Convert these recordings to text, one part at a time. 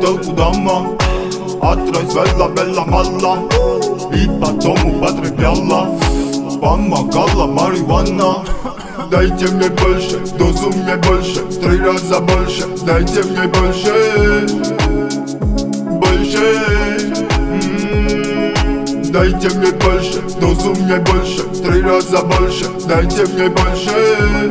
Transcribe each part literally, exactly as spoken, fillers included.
бутылку дома, отразвела Белла Малла и потом употребляла. Помогала марихуана. Дайте мне больше, дозу мне больше, три раза больше. Дайте мне больше, больше. М-м-м. Дайте мне больше, дозу мне больше, три раза больше. Дайте мне больше,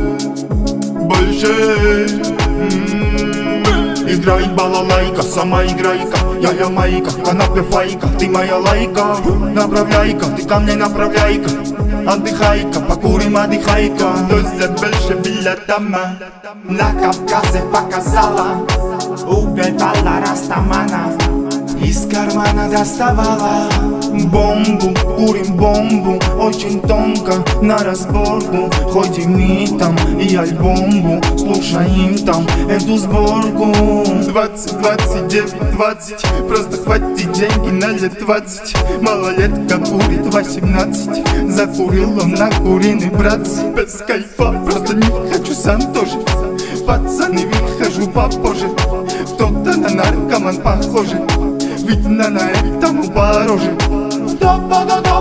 больше. М-м-м. Играй балалайка, сама играйка. Я ямайка, канапе файка, ты моя лайка. Направляйка, ты ко мне направляйка. Отдыхай-ка, покурим, отдыхай-ка. Доза больше билетама. На Кавказе показала, убивала растамана. Из кармана доставала бомбу, курим бомбу. Очень тонко, на разборку. Ходим и там, и альбомбу слушаем там эту сборку. Двадцать, двадцать девять, двадцать. Просто хватит деньги на лет двадцать. Малолетка курит восемнадцать. Закурил он на куриный братцы. Без кайфа, просто не хочу сам тоже. Пацаны, выхожу попозже. Кто-то на наркоман похоже. Ведь на этом пороже.